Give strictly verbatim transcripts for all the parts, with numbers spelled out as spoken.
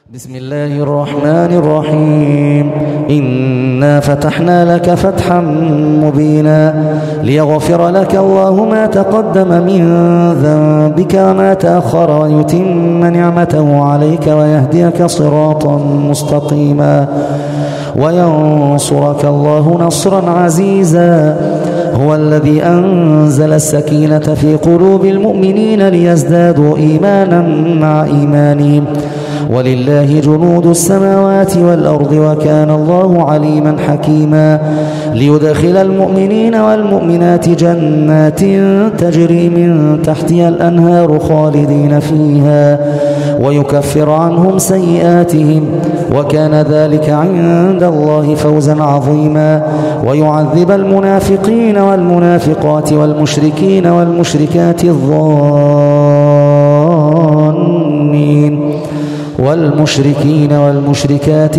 بسم الله الرحمن الرحيم. إنا فتحنا لك فتحا مبينا ليغفر لك الله ما تقدم من ذنبك وما تأخر ويتم نعمته عليك ويهديك صراطا مستقيما وينصرك الله نصرا عزيزا. هو الذي أنزل السكينة في قلوب المؤمنين ليزدادوا إيمانا مع إيمانهم ولله جنود السماوات والأرض وكان الله عليما حكيما. ليدخل المؤمنين والمؤمنات جنات تجري من تحتها الأنهار خالدين فيها ويكفر عنهم سيئاتهم وكان ذلك عند الله فوزا عظيما. ويعذب المنافقين والمنافقات والمشركين والمشركات الظانين والمشركين والمشركات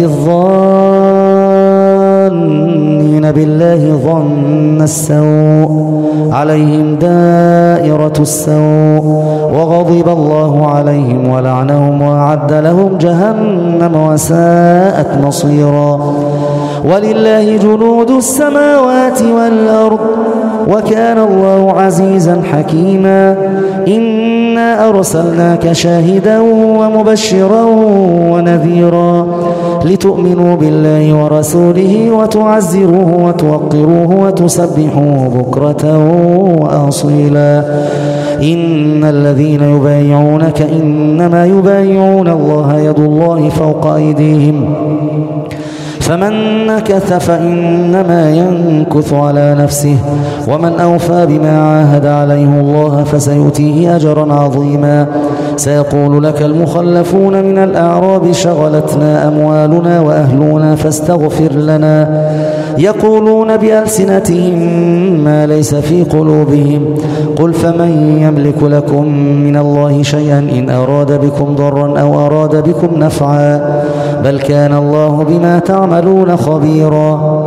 الظانين بالله ظن السوء عليهم دائرة السوء وغضب الله عليهم ولعنهم وأعد لهم جهنم وساءت مصيرا. ولله جنود السماوات والأرض وكان الله عزيزا حكيما. إنا أرسلناك شاهدا ومبشرا ونذيرا لتؤمنوا بالله ورسوله وتعزروه وتوقروه وتسبحوه بكرة وأصيلا. إن الذين يبايعونك إنما يبايعون الله يد الله فوق أيديهم فمن نكث فإنما ينكث على نفسه ومن أوفى بما عاهد عليه الله فسيؤتيه أجرا عظيما. سيقول لك المخلفون من الأعراب شغلتنا أموالنا وأهلنا فاستغفر لنا يقولون بألسنتهم ما ليس في قلوبهم قل فمن يملك لكم من الله شيئا إن أراد بكم ضرا أو أراد بكم نفعا بل كان الله بما تعملون خبيرا.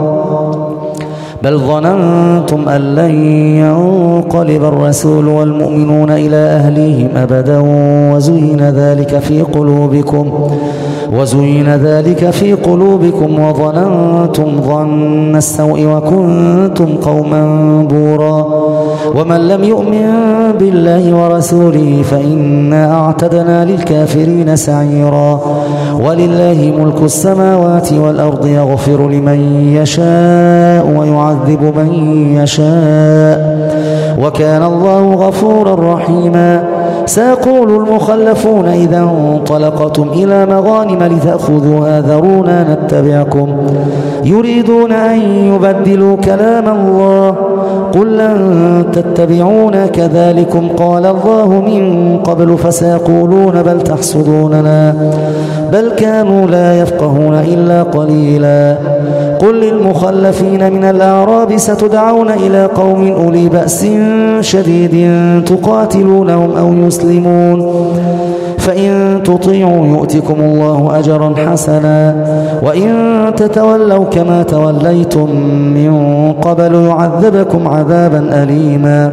بل ظننتم أن لن ينقلب الرسول والمؤمنون إلى أهليهم أبدا وزين ذلك في قلوبكم وزين ذلك في قلوبكم وظننتم ظن السوء وكنتم قوما بورا. ومن لم يؤمن بالله ورسوله فإنا أعتدنا للكافرين سعيرا. ولله ملك السماوات والأرض يغفر لمن يشاء ويعذب من يشاء وكان الله غفورا رحيما. سيقول المخلفون إذا انطلقتم إلى مغانم لتأخذوها ذرونا نتبعكم يريدون أن يبدلوا كلام الله قل لن تتبعونا كذلكم قال الله من قبل فسيقولون بل تحسدوننا بل كانوا لا يفقهون إلا قليلا. قل للمخلفين من الأعراب ستدعون إلى قوم أولي بأس شديد تقاتلونهم أو يسلمون فإن تطيعوا يؤتكم الله أجرا حسنا وإن تتولوا كما توليتم من قبل يعذبكم عذابا أليما.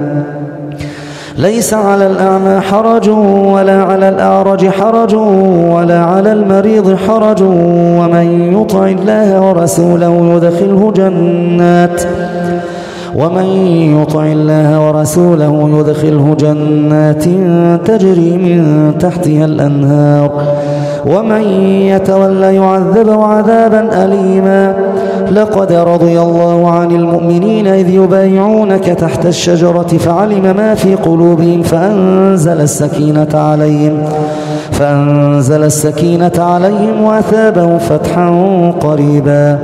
ليس على الأعمى حرج ولا على الأعرج حرج ولا على المريض حرج ومن يطع الله ورسوله يدخله جنات ومن يطع الله ورسوله يدخله جنات تجري من تحتها الأنهار ومن يتولى يعذبه عذابا أليما. لقد رضي الله عن المؤمنين إذ يبايعونك تحت الشجرة فعلم ما في قلوبهم فأنزل السكينة عليهم فأنزل السكينة عليهم وأثابهم فتحا قريبا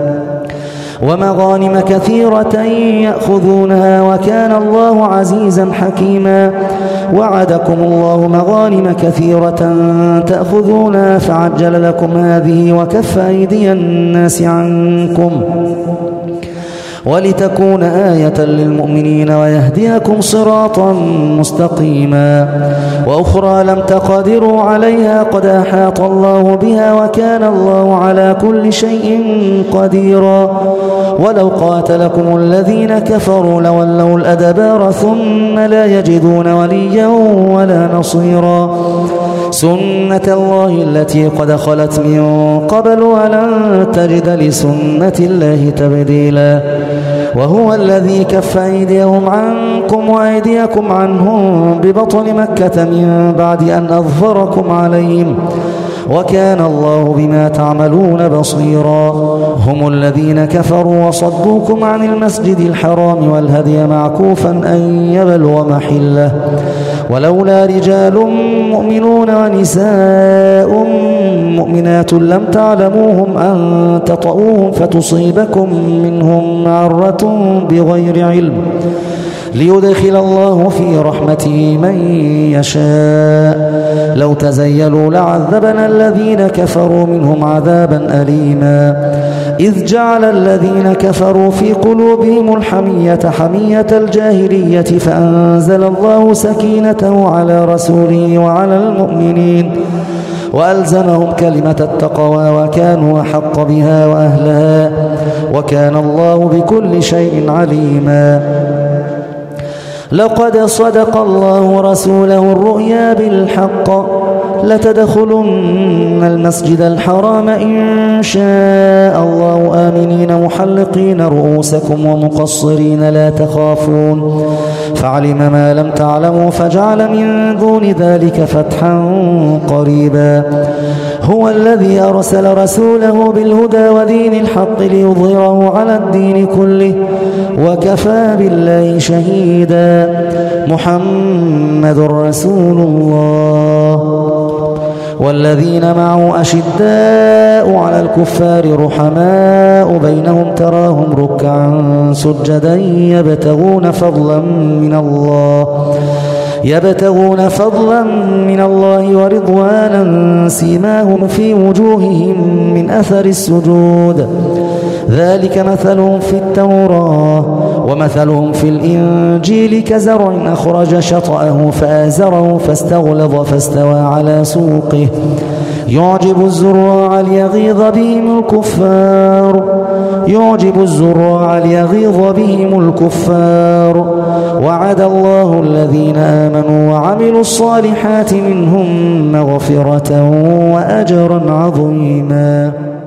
ومغانم كثيرة يأخذونها وكان الله عزيزا حكيما. وعدكم الله مغانم كثيرة تأخذونها فعجل لكم هذه وكف أيدي الناس عنكم ولتكون آية للمؤمنين ويهديكم صراطا مستقيما. وأخرى لم تقدروا عليها قد أحاط الله بها وكان الله على كل شيء قديرا. ولو قاتلكم الذين كفروا لولوا الأدبار ثم لا يجدون وليا ولا نصيرا. سنة الله التي قد خلت من قبل ولن تجد لسنة الله تبديلا. وهو الذي كف أيديهم عنكم وأيديكم عنهم ببطن مكة من بعد أن أظفركم عليهم وكان الله بما تعملون بصيرا. هم الذين كفروا وصدوكم عن المسجد الحرام والهدي معكوفا أن يبلغ محله ولولا رجال مؤمنون ونساء مؤمنات لم تعلموهم أن تطؤوهم فتصيبكم منهم معرة بغير علم ليدخل الله في رحمته من يشاء. لو تزيلوا لعذبنا الذين كفروا منهم عذابا أليما. إذ جعل الذين كفروا في قلوبهم الحمية حمية الجاهلية فأنزل الله سكينته على رسوله وعلى المؤمنين وألزمهم كلمة التقوى وكانوا أحق بها وأهلها وكان الله بكل شيء عليما. لقد صدق الله رسوله الرؤيا بالحق لتدخلن المسجد الحرام إن شاء الله آمنين محلقين رؤوسكم ومقصرين لا تخافون فعلم ما لم تعلموا فجعل من دون ذلك فتحا قريبا. هو الذي أرسل رسوله بالهدى ودين الحق ليظهره على الدين كله وكفى بالله شهيدا. محمد رسول الله والذين معه أشداء على الكفار رحماء بينهم تراهم ركعا سجدا يبتغون فضلا من الله يبتغون فضلا من الله ورضوانا سيماهم في وجوههم من أثر السجود ذلك مثلهم في التوراة ومثلهم في الإنجيل كزرع أخرج شطأه فآزره فاستغلظ فاستوى على سوقه يعجب الزراع ليغيظ بهم الكفار يعجب الزراع ليغيظ بهم الكفار. وعد الله الذين آمنوا وعملوا الصالحات منهم مغفرة وأجرا عظيما.